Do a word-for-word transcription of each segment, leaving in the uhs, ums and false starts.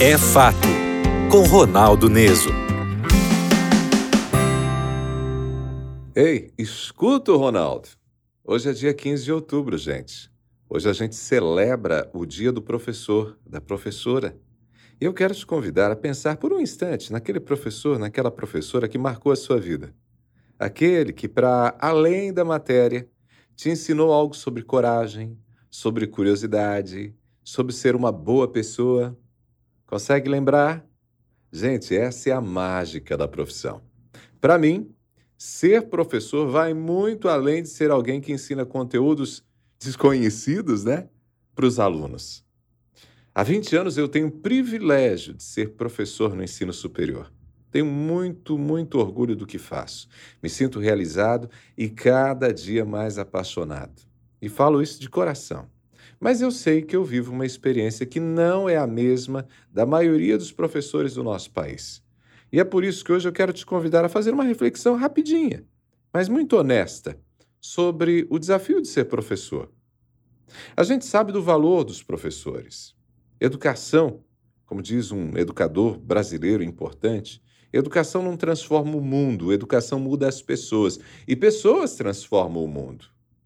É Fato, com Ronaldo Neso. Ei, escuta o Ronaldo. Hoje é dia quinze de outubro, gente. Hoje a gente celebra o dia do professor, da professora. E eu quero te convidar a pensar por um instante naquele professor, naquela professora que marcou a sua vida. Aquele que, para além da matéria, te ensinou algo sobre coragem, sobre curiosidade, sobre ser uma boa pessoa. Consegue lembrar? Gente, essa é a mágica da profissão. Para mim, ser professor vai muito além de ser alguém que ensina conteúdos desconhecidos, né, para os alunos. Há vinte anos eu tenho o privilégio de ser professor no ensino superior. Tenho muito, muito orgulho do que faço. Me sinto realizado e cada dia mais apaixonado. E falo isso de coração. Mas eu sei que eu vivo uma experiência que não é a mesma da maioria dos professores do nosso país. E é por isso que hoje eu quero te convidar a fazer uma reflexão rapidinha, mas muito honesta, sobre o desafio de ser professor. A gente sabe do valor dos professores. Educação, como diz um educador brasileiro importante, educação não transforma o mundo, educação muda as pessoas, e pessoas transformam o mundo.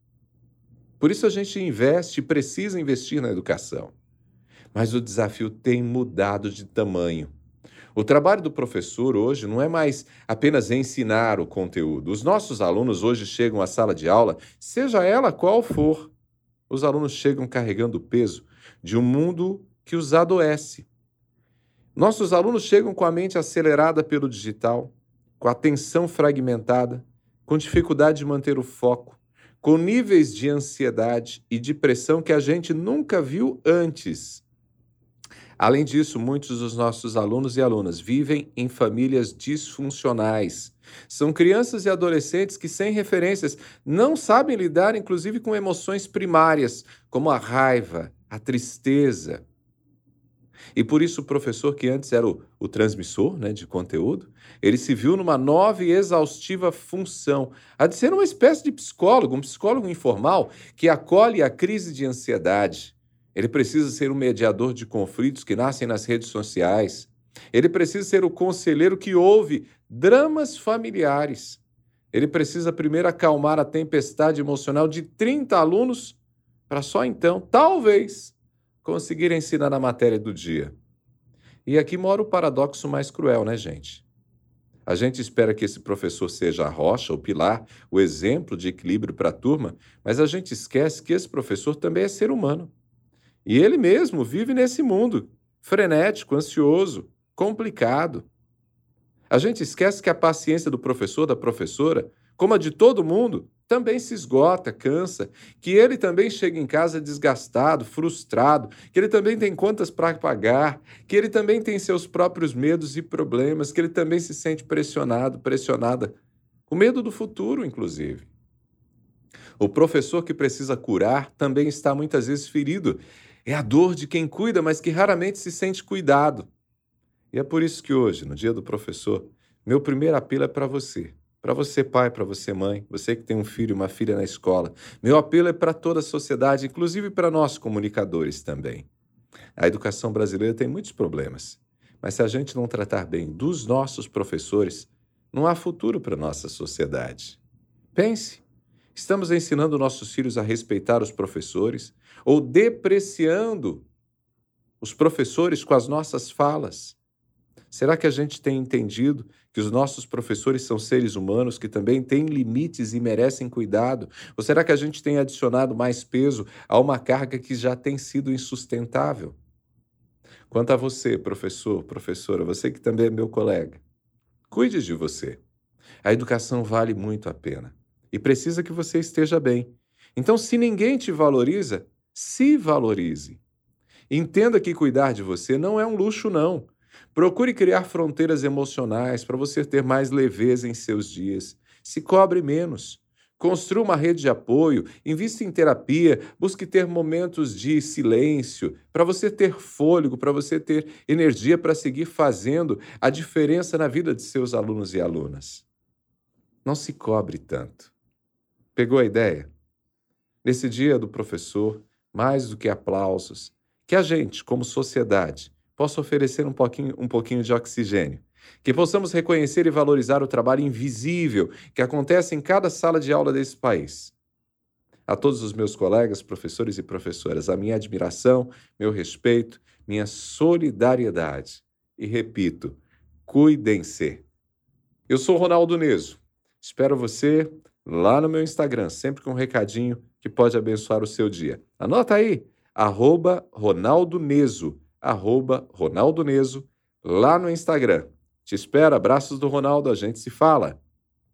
Por isso a gente investe e precisa investir na educação. Mas o desafio tem mudado de tamanho. O trabalho do professor hoje não é mais apenas ensinar o conteúdo. Os nossos alunos hoje chegam à sala de aula, seja ela qual for. Os alunos chegam carregando o peso de um mundo que os adoece. Nossos alunos chegam com a mente acelerada pelo digital, com a atenção fragmentada, com dificuldade de manter o foco, com níveis de ansiedade e depressão que a gente nunca viu antes. Além disso, muitos dos nossos alunos e alunas vivem em famílias disfuncionais. São crianças e adolescentes que, sem referências, não sabem lidar, inclusive, com emoções primárias, como a raiva, a tristeza. E por isso o professor, que antes era o, o transmissor, né, de conteúdo, ele se viu numa nova e exaustiva função, a de ser uma espécie de psicólogo, um psicólogo informal que acolhe a crise de ansiedade. Ele precisa ser o mediador de conflitos que nascem nas redes sociais. Ele precisa ser o conselheiro que ouve dramas familiares. Ele precisa primeiro acalmar a tempestade emocional de trinta alunos para só então, talvez, conseguir ensinar a matéria do dia. E aqui mora o paradoxo mais cruel, né, gente? A gente espera que esse professor seja a rocha, o pilar, o exemplo de equilíbrio para a turma, mas a gente esquece que esse professor também é ser humano. E ele mesmo vive nesse mundo, frenético, ansioso, complicado. A gente esquece que a paciência do professor, da professora, como a de todo mundo, também se esgota, cansa, que ele também chega em casa desgastado, frustrado, que ele também tem contas para pagar, que ele também tem seus próprios medos e problemas, que ele também se sente pressionado, pressionada, com medo do futuro, inclusive. O professor que precisa curar também está muitas vezes ferido. É a dor de quem cuida, mas que raramente se sente cuidado. E é por isso que hoje, no Dia do Professor, meu primeiro apelo é para você. Para você, pai, para você, mãe, você que tem um filho e uma filha na escola. Meu apelo é para toda a sociedade, inclusive para nós comunicadores também. A educação brasileira tem muitos problemas, mas se a gente não tratar bem dos nossos professores, não há futuro para a nossa sociedade. Pense. Estamos ensinando nossos filhos a respeitar os professores ou depreciando os professores com as nossas falas? Será que a gente tem entendido que os nossos professores são seres humanos que também têm limites e merecem cuidado? Ou será que a gente tem adicionado mais peso a uma carga que já tem sido insustentável? Quanto a você, professor, professora, você que também é meu colega, cuide de você. A educação vale muito a pena. E precisa que você esteja bem. Então, se ninguém te valoriza, se valorize. Entenda que cuidar de você não é um luxo, não. Procure criar fronteiras emocionais para você ter mais leveza em seus dias. Se cobre menos. Construa uma rede de apoio, invista em terapia, busque ter momentos de silêncio, para você ter fôlego, para você ter energia para seguir fazendo a diferença na vida de seus alunos e alunas. Não se cobre tanto. Pegou a ideia? Nesse dia do professor, mais do que aplausos, que a gente, como sociedade, possa oferecer um pouquinho, um pouquinho de oxigênio. Que possamos reconhecer e valorizar o trabalho invisível que acontece em cada sala de aula desse país. A todos os meus colegas, professores e professoras, a minha admiração, meu respeito, minha solidariedade. E repito, cuidem-se. Eu sou Ronaldo Neso. Espero você lá no meu Instagram, sempre com um recadinho que pode abençoar o seu dia. Anota aí, arroba Ronaldo Neso, arroba Ronaldo Neso, lá no Instagram. Te espero, abraços do Ronaldo, a gente se fala.